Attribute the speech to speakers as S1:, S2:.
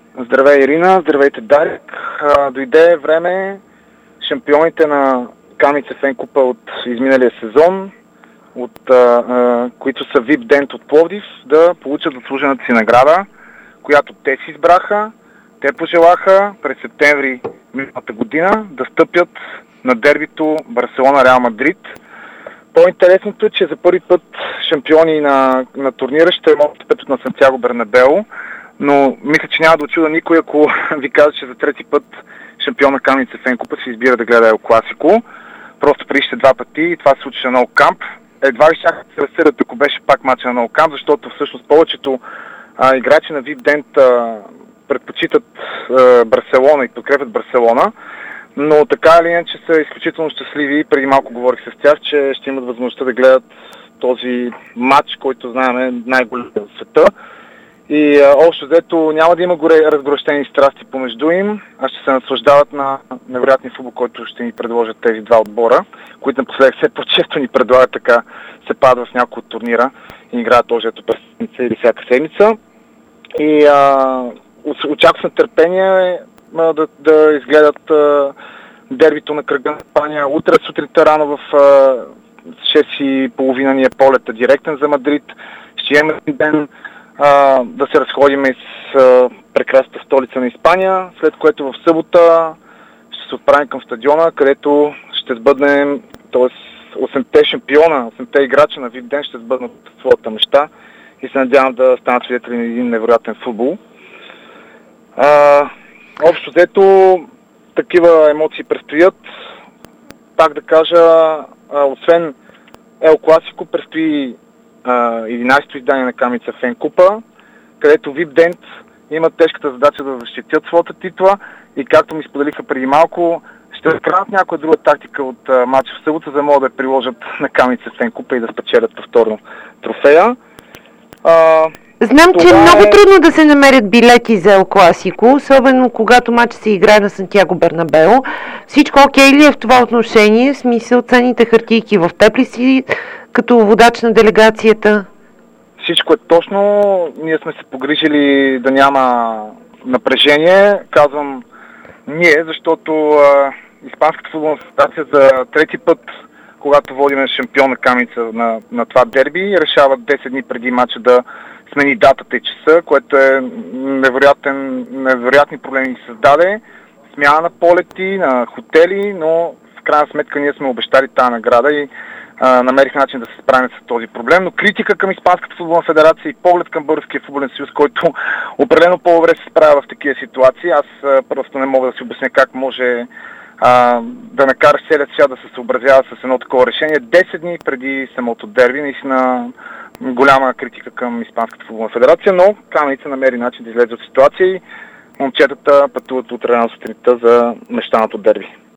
S1: Здравей, Ирина, здравейте, Дарик. Дойде време шампионите на Каменица Фен Купа от изминалия сезон, които са VIP Dent от Пловдив, да получат заслужената си награда, която те си избраха. Те пожелаха през септември миналата година да стъпят на дербито Барселона-Реал Мадрид. По-интересното е, че за първи път шампиони на турнира ще могат да стъпят на Сантьяго Бернабеу, но мисля, че няма да очуда никой, ако ви кажа, че за трети път шампион на Каменица Фен Купа се избира да гледа Ел Класико. Просто предишните два пъти и това се случи на Ноу Камп. Едва ли щяха да се разсъдят, ако беше пак мача на Ноу Камп, защото всъщност повечето играчи на VIP Dent предпочитат Барселона и подкрепят Барселона, но така или иначе са изключително щастливи. Преди малко говорих с тях, че ще имат възможността да гледат този матч, който знаем е най-голям в света. И общо взето няма да има разгорещени страсти помежду им, а ще се наслаждават на невероятния футбол, който ще ни предложат тези два отбора, които напоследък все по-често ни предлагат, така се падат в някои от турнира и играят този ето през седмица или всяка седмица. И очаквам с нетърпение да изгледат дербито на кръга на Испания. Утре сутринта рано в 6:30 ни е полета директен за Мадрид. Ще имаме един ден да се разходим из прекрасната столица на Испания, след което в събота ще се отправим към стадиона, където ще сбъднем, т.е. 8-те шампиона, 8-те играча на VIP Dent ще сбъднат своята мечта и се надявам да станат свидетели на един невероятен футбол. Общо взето такива емоции предстоят. Пак да кажа, освен Ел Класико, предстои 11-то издание на Каменица Фен Купа, където VIP Dent имат тежката задача да защитят своята титла и както ми споделиха преди малко, ще разкранат някоя друга тактика от матча в събота, за да могат да я приложат на Каменица Фен Купа и да спечелят повторно трофея.
S2: Знам, че е много трудно да се намерят билети за Ел Класико, особено когато матч се играе на Сантьяго Бернабеу. Всичко окей ли е в това отношение? В смисъл, ценните хартийки в теб ли си като водач на делегацията?
S1: Всичко е точно. Ние сме се погрижили да няма напрежение. Казвам ние, защото Испанската футболна федерация за трети път, когато водим шампион на Каменица на това дерби, решават 10 дни преди матча да смени датата и часа, което е невероятни проблеми ни създаде. Смяна на полети, на хотели, но в крайна сметка ние сме обещали тази награда и намерих начин да се справим с този проблем. Но критика към Испанската футболна федерация и поглед към Българския футболен съюз, който определено по-добре се справя в такива ситуации. Аз просто не мога да си обясня как може да накараш целият свят да се съобразява с едно такова решение 10 дни преди самото дерби. Наистина голяма критика към Испанската футболна федерация, но Каменица намери начин да излезе от ситуация и момчетата пътуват утре рано сутринта за мечтаното дерби.